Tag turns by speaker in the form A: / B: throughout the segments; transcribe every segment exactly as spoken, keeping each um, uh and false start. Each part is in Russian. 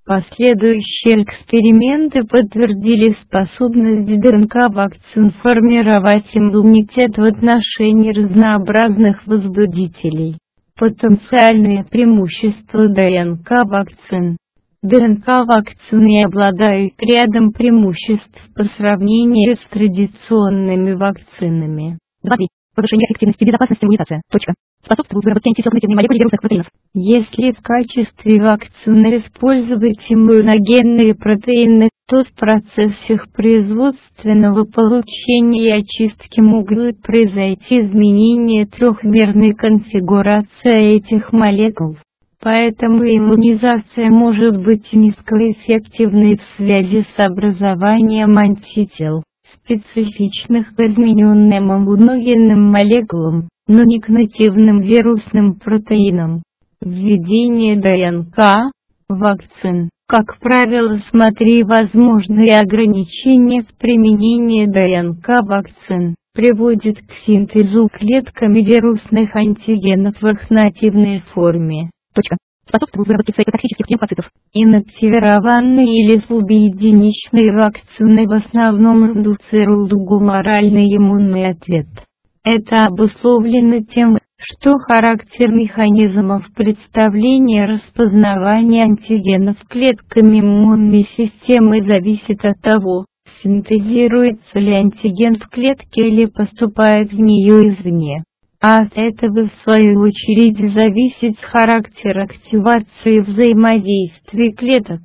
A: Последующие эксперименты подтвердили способность ДНК-вакцин формировать иммунитет в отношении разнообразных возбудителей. Потенциальные преимущества ДНК-вакцин. ДНК-вакцины обладают рядом преимуществ по сравнению с традиционными вакцинами.
B: два три. Повышение эффективности безопасности иммунизации. Точка. Способствует выработке антителной молекулы вирусных протеинов.
A: Если в качестве вакцины использовать иммуногенные протеины, то в процессе их производственного получения и очистки могут произойти изменения трехмерной конфигурации этих молекул. Поэтому иммунизация может быть низкоэффективной в связи с образованием антител, специфичных к измененным иммуногенным молекулам, но не к нативным вирусным протеинам. Введение ДНК вакцин. Как правило, смотри возможные ограничения в применении ДНК вакцин, приводит к синтезу клетками вирусных антигенов в их нативной форме.
B: Точка. Способствует выработке цитотоксических лимфоцитов.
A: Инактивированные или субъединичные вакцины в основном индуцируют гуморальный иммунный ответ. Это обусловлено тем, что характер механизмов представления распознавания антигенов клетками иммунной системы зависит от того, синтезируется ли антиген в клетке или поступает в нее извне. А от этого в свою очередь зависит характер активации взаимодействия клеток,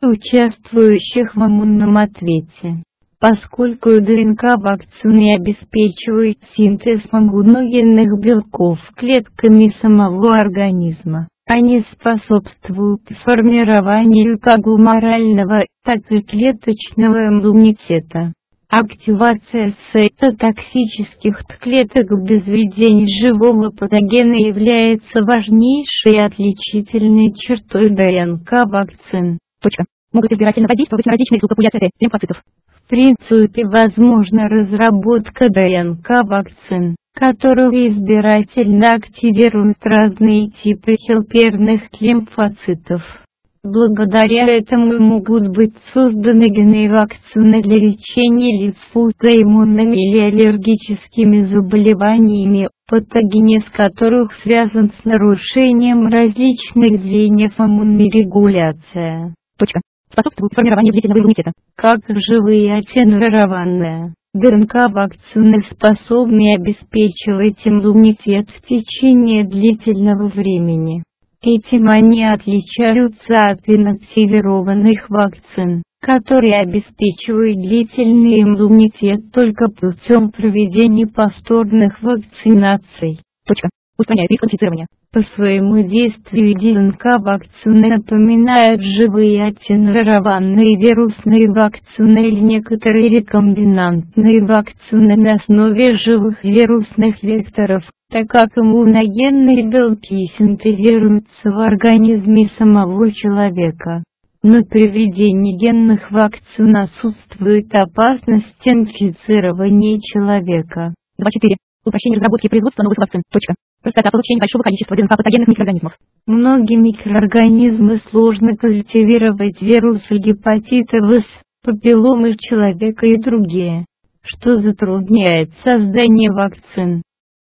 A: участвующих в иммунном ответе. Поскольку ДНК-вакцины обеспечивают синтез иммуногенных белков клетками самого организма, они способствуют формированию как гуморального, так и клеточного иммунитета. Активация цитотоксических клеток без введения живого патогена является важнейшей отличительной чертой ДНК-вакцин.
B: Точка. Могут избирательно воздействовать на различные субпопуляции лимфоцитов.
A: В принципе, возможна разработка ДНК-вакцин, которые избирательно активируют разные типы хелперных лимфоцитов. Благодаря этому могут быть созданы генные вакцины для лечения лиц с аутоиммунными или аллергическими заболеваниями, патогенез которых связан с нарушением различных звеньев иммунной регуляции.
B: Точка. Способствует формированию длительного иммунитета.
A: Как живые аттенурованные ДНК-вакцины способны обеспечивать иммунитет в течение длительного времени. Этим они отличаются от инактивированных вакцин, которые обеспечивают длительный иммунитет только путем проведения повторных вакцинаций.
B: Точка. Устраняет риск инфицирования.
A: По своему действию ДНК-вакцины напоминают живые аттенурованные вирусные вакцины или некоторые рекомбинантные вакцины на основе живых вирусных векторов, так как иммуногенные белки синтезируются в организме самого человека. Но при введении генных вакцин отсутствует опасность инфицирования человека.
B: два четыре. Упрощение разработки и производства новых вакцин. Точка. Простота получения большого количества ДНК-патогенных микроорганизмов.
A: Многие микроорганизмы сложно культивировать, вирусы гепатита В, папилломы человека и другие, что затрудняет создание вакцин.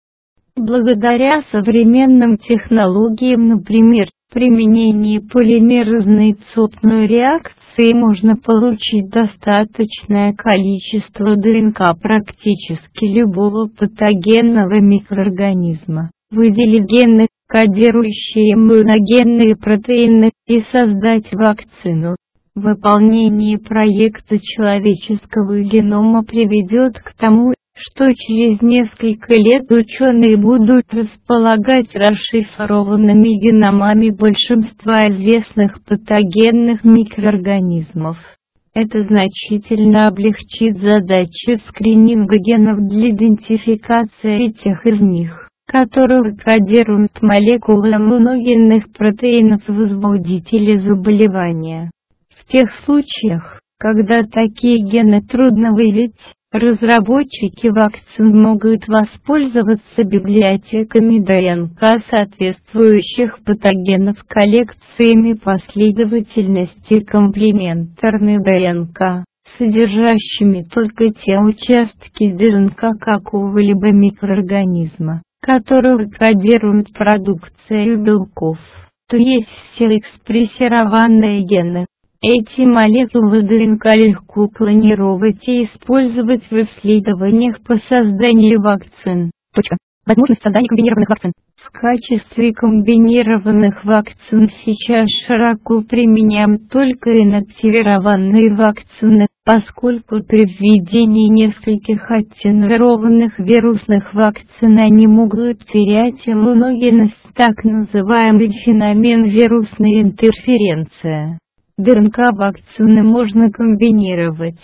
A: Благодаря современным технологиям, например, применении полимеразной цепной реакции, можно получить достаточное количество ДНК практически любого патогенного микроорганизма, выделить гены, кодирующие иммуногенные протеины, и создать вакцину. Выполнение проекта человеческого генома приведет к тому, что через несколько лет ученые будут располагать расшифрованными геномами большинства известных патогенных микроорганизмов. Это значительно облегчит задачу скрининга генов для идентификации тех из них, которые кодируют молекулы иммуногенных протеинов возбудителей заболевания. В тех случаях, когда такие гены трудно выявить, Разработчики вакцин могут воспользоваться библиотеками ДНК соответствующих патогенов, коллекциями последовательности комплементарной ДНК, содержащими только те участки ДНК какого-либо микроорганизма, которые кодируют продукцию белков, то есть все экспрессированные гены. Эти молекулы ДНК легко клонировать и использовать в исследованиях по созданию вакцин.
B: Точка. Возможность создания комбинированных вакцин.
A: В качестве комбинированных вакцин сейчас широко применяем только инактивированные вакцины, поскольку при введении нескольких аттенуированных вирусных вакцин они могут терять иммуногенность, так называемый феномен вирусной интерференции. ДНК-вакцины можно комбинировать.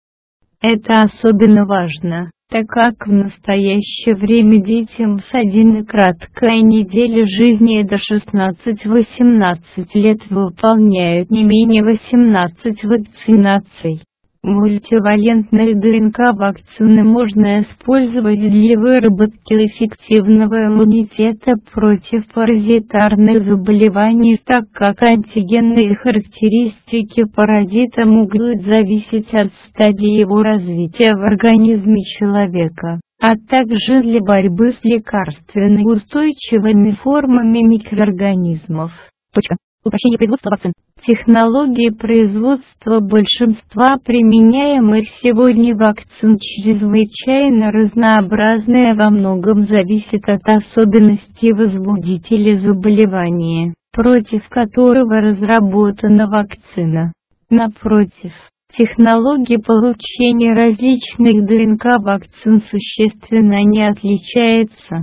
A: Это особенно важно, так как в настоящее время детям с одной краткой недели жизни до шестнадцати-восемнадцати лет выполняют не менее восемнадцати вакцинаций. Мультивалентные ДНК-вакцины можно использовать для выработки эффективного иммунитета против паразитарных заболеваний, так как антигенные характеристики паразита могут зависеть от стадии его развития в организме человека, а также для борьбы с лекарственно устойчивыми формами микроорганизмов.
B: Точка. Упрощение производства вакцин.
A: Технологии производства большинства применяемых сегодня вакцин чрезвычайно разнообразны и во многом зависит от особенностей возбудителя заболевания, против которого разработана вакцина. Напротив, технология получения различных ДНК-вакцин существенно не отличается.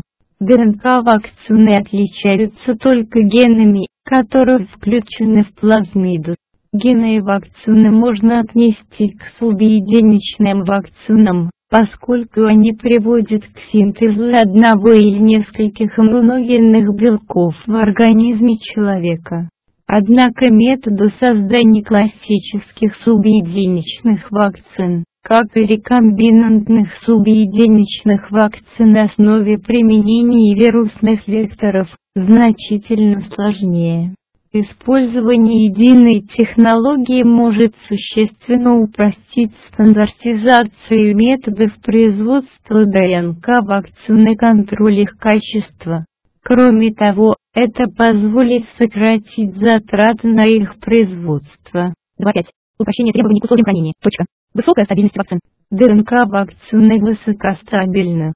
A: ДНК-вакцины отличаются только генами, которые включены в плазмиду. Гены и вакцины можно отнести к субъединичным вакцинам, поскольку они приводят к синтезу одного или нескольких иммуногенных белков в организме человека. Однако методы создания классических субъединичных вакцин, как и рекомбинантных субъединичных вакцин на основе применения вирусных векторов, значительно сложнее. Использование единой технологии может существенно упростить стандартизацию методов производства ДНК-вакцин и контроль их качества. Кроме того, это позволит сократить затраты на их производство.
B: два пять. Упрощение требований к условиям хранения. Точка. Высокая стабильность вакцин.
A: ДНК-вакцины высокостабильны.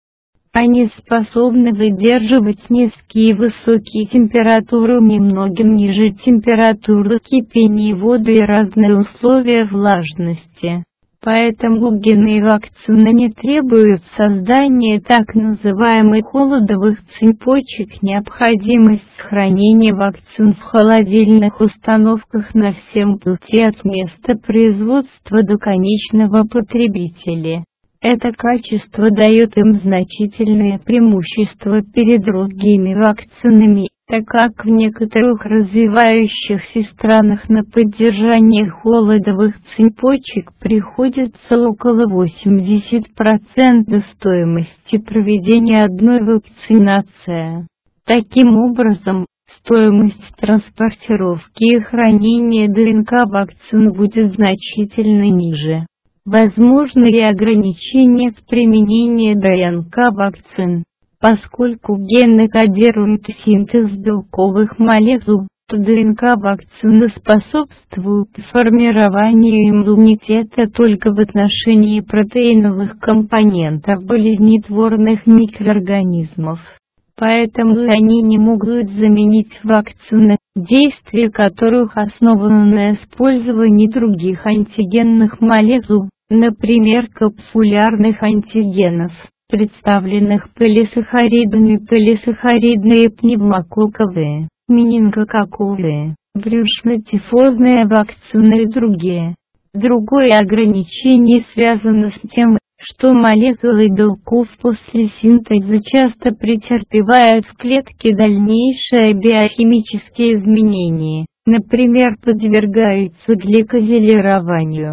A: Они способны выдерживать низкие и высокие температуры, немногим ниже температуры кипения воды и разные условия влажности. Поэтому гены и вакцины не требуют создания так называемых холодовых цепочек. Необходимость хранения вакцин в холодильных установках на всем пути от места производства до конечного потребителя. Это качество дает им значительное преимущество перед другими вакцинами, так как в некоторых развивающихся странах на поддержание холодовых цепочек приходится около восьмидесяти процентов стоимости проведения одной вакцинации. Таким образом, стоимость транспортировки и хранения ДНК-вакцин будет значительно ниже. Возможны и ограничения в применении ДНК-вакцин. Поскольку гены кодируют синтез белковых молекул, то ДНК-вакцины способствуют формированию иммунитета только в отношении протеиновых компонентов болезнетворных микроорганизмов. Поэтому они не могут заменить вакцины, действие которых основано на использовании других антигенных молекул, например капсулярных антигенов, представленных полисахаридами. Полисахаридные пневмококковые, менингококковые, брюшно-тифозные вакцины и другие. Другое ограничение связано с тем, что молекулы белков после синтеза часто претерпевают в клетке дальнейшие биохимические изменения, например подвергаются гликозилированию.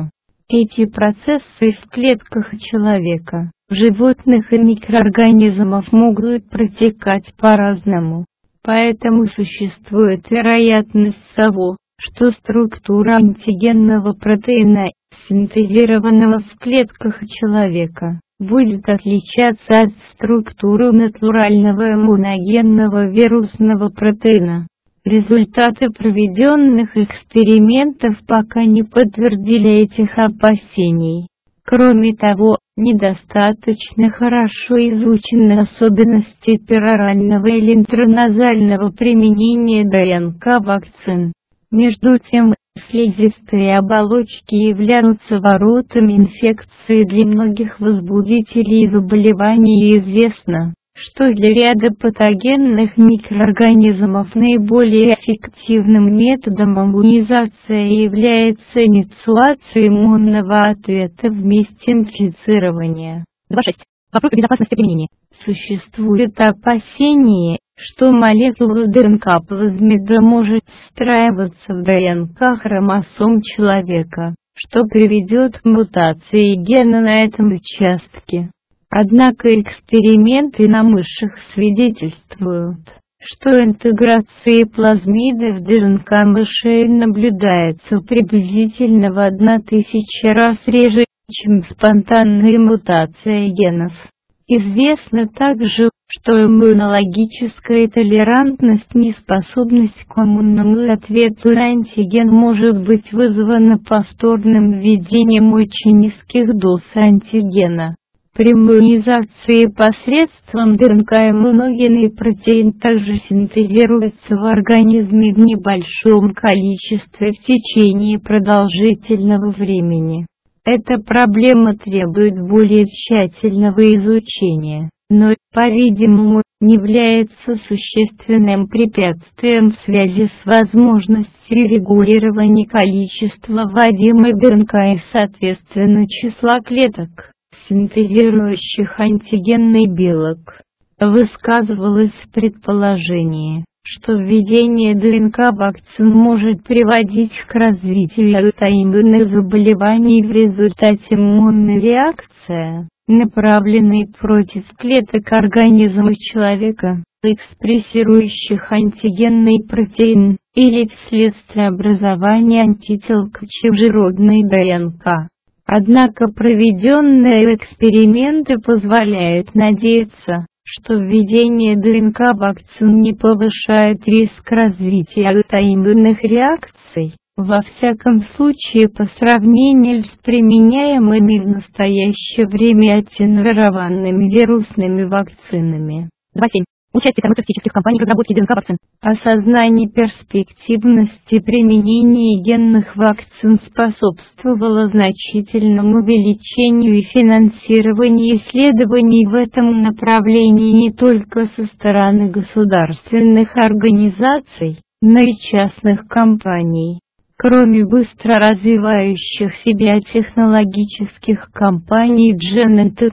A: Эти процессы в клетках человека, животных и микроорганизмов могут протекать по-разному. Поэтому существует вероятность того, что структура антигенного протеина, синтезированного в клетках человека, будет отличаться от структуры натурального иммуногенного вирусного протеина. Результаты проведенных экспериментов пока не подтвердили этих опасений. Кроме того, недостаточно хорошо изучены особенности перорального или интраназального применения ДНК-вакцин. Между тем, слизистые оболочки являются воротами инфекции для многих возбудителей заболеваний, и известно, что для ряда патогенных микроорганизмов наиболее эффективным методом иммунизации является инициация иммунного ответа в месте инфицирования.
B: два шесть. Вопросы безопасности применения.
A: Существует опасение, что молекула ДНК плазмида может встраиваться в ДНК хромосом человека, что приведет к мутации гена на этом участке. Однако эксперименты на мышах свидетельствуют, что интеграция плазмиды в ДНК мышей наблюдается приблизительно в одна тысяча раз реже, чем спонтанная мутация генов. Известно также, что иммунологическая толерантность, неспособность к иммунному ответу на антиген может быть вызвана повторным введением очень низких доз антигена. При иммунизации посредством ДНК иммуногенный протеин также синтезируется в организме в небольшом количестве в течение продолжительного времени. Эта проблема требует более тщательного изучения, но, по-видимому, не является существенным препятствием в связи с возможностью регулирования количества вводимой ДНК и, соответственно, числа клеток, синтезирующих антигенный белок. Высказывалось предположение, что введение ДНК-вакцин может приводить к развитию аутоиммунных заболеваний в результате иммунной реакции, направленной против клеток организма человека, экспрессирующих антигенный протеин, или вследствие образования антител к чужеродной ДНК. Однако проведенные эксперименты позволяют надеяться, что введение ДНК-вакцин не повышает риск развития аутоиммунных реакций, во всяком случае по сравнению с применяемыми в настоящее время аттенуированными вирусными вакцинами.
B: два семь. Участие фармацевтических компаний в разработке ДНК-вакцин.
A: Осознание перспективности применения генных вакцин способствовало значительному увеличению и финансированию исследований в этом направлении не только со стороны государственных организаций, но и частных компаний. Кроме быстро развивающихся биотехнологических компаний Genentech,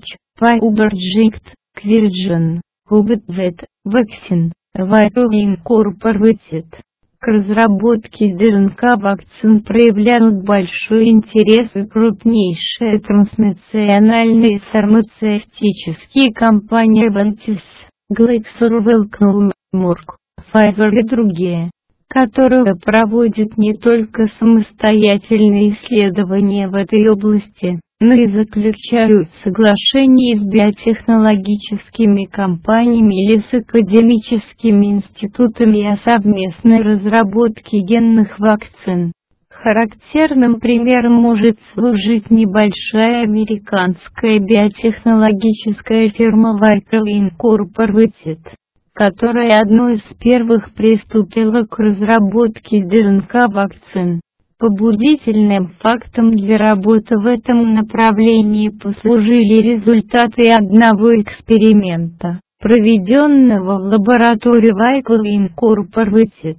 A: Pfizer, Qiagen, Hubvet, Vaccine, Viral Incorporated, к разработке ДНК-вакцин проявляют большой интерес и крупнейшие транснациональные фармацевтические компании Aventis, GlaxoSmithKline, Merck, Pfizer и другие, которые проводят не только самостоятельные исследования в этой области, но и заключают соглашения с биотехнологическими компаниями или с академическими институтами о совместной разработке генных вакцин. Характерным примером может служить небольшая американская биотехнологическая фирма Viral Incorporated, которая одной из первых приступила к разработке ДНК-вакцин. Побудительным фактом для работы в этом направлении послужили результаты одного эксперимента, проведенного в лаборатории Viral Incorporated.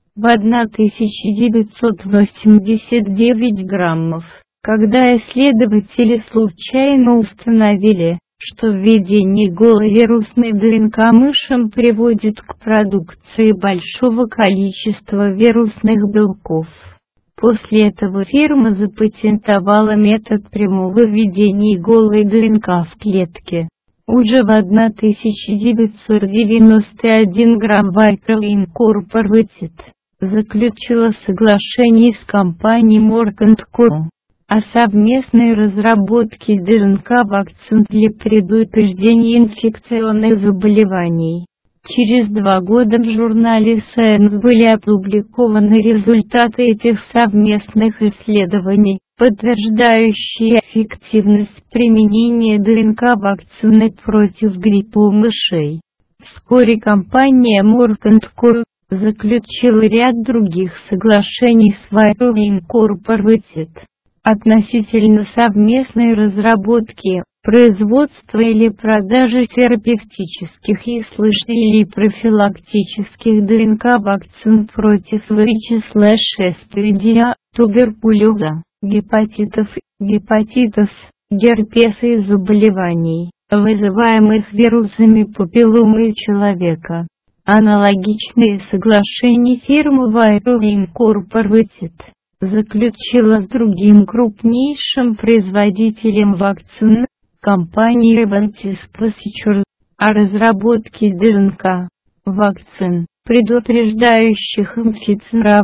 A: В тысяча девятьсот восемьдесят девять граммов, когда исследователи случайно установили, что введение голой вирусной ДНК мышам приводит к продукции большого количества вирусных белков. После этого фирма запатентовала метод прямого введения голой ДНК в клетки. Уже в тысяча девятьсот девяносто первом году Viral Incorporated заключила соглашение с компанией Merck энд Co. о совместной разработке ДНК-вакцин для предупреждения инфекционных заболеваний. Через два года в журнале Science были опубликованы результаты этих совместных исследований, подтверждающие эффективность применения ДНК-вакцины против гриппа у мышей. Вскоре компания Merck энд Co. заключила ряд других соглашений с Viral Incorporated относительно совместной разработки, производства или продажи терапевтических или профилактических ДНК-вакцин против ВИЧ/СПИДа, туберкулеза, гепатитов, гепатитов, герпеса и заболеваний, вызываемых вирусами папилломы человека. Аналогичные соглашения фирма Viral Incorporated заключила с другим крупнейшим производителем вакцин, компанией Aventis Pfizer, о разработке ДНК вакцин, предупреждающих инфицирование